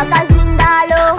akazindalo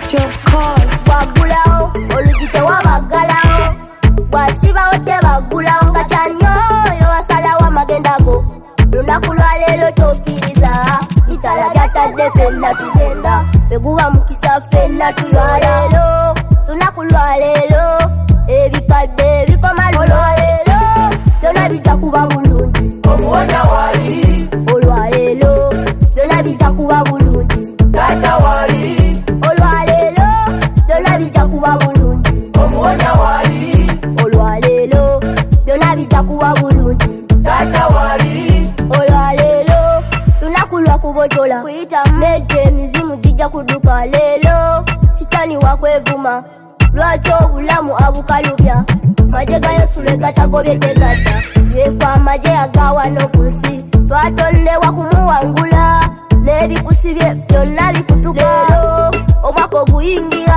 wagulawo olugite wabagalawo bwasibawo tebagulawo kacyanyoyo wasalawo amagendago lunaku lwaleero tokkiriza itala lyatadde fenna tugenda beguba mukisa fenna tulwaleero lunaku lwaleero ebikadde bikoma lwaleero byonna bijja kuba bulungi omuwona wali olwaleero byonna bijja kuba bulungi taata wali olwaleero byonna bijja kuba bulungi omuwona wali olwaleero byonna bijja kuba bulungi taata wali olwaleero lunaku lwakubotola kuyita medde emizimu gijja kudduka leero sitani wakwevuma lwaki obulamu abukalubya maje ga Yesu legatagobye tegata yefa amaje agawano ku nsi twatondewa kumuwangula n'ebikusibye byonna bikutuka leero omwaka oguyingira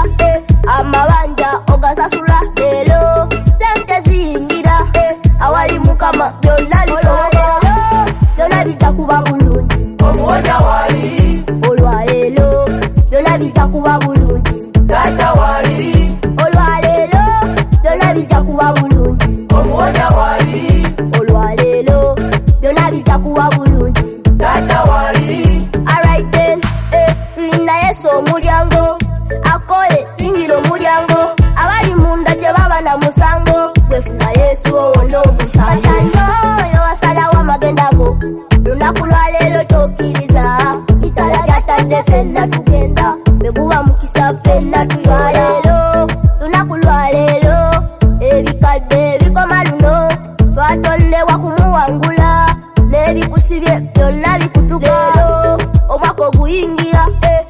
amabanja ogasasula leero sente ziyingira awali mukama byonna bisoboka byonna bijja kuba bulungi omuwona wali olwaleero byonna bijja kuba bulungi taata wali olwaleero byonna bijja kuba bulungi omuwona wali olwaleero byonna bijja kuba bulungi taata wali alright then tulina Yesu omulyango akole yingira omulyango abali munda tebaba na musango gwefuna Yesu owona omusango kacyanyoyo wasalawo amagendago lunaku lwaleero tokkiriza itala lyatadde fenna tugenda beguba mukisa fenna tulwaleero lunaku lwaleero ebikadde bikoma luno twatondewa kumuwangula n'ebikusibye byonna bikutuka leero omwaka oguyingira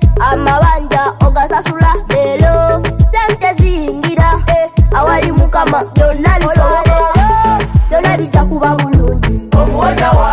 amabanja ogasasula leero sente ziyingira awali mukama byonna bisoboka byonna bijja kuba bulungi omuwona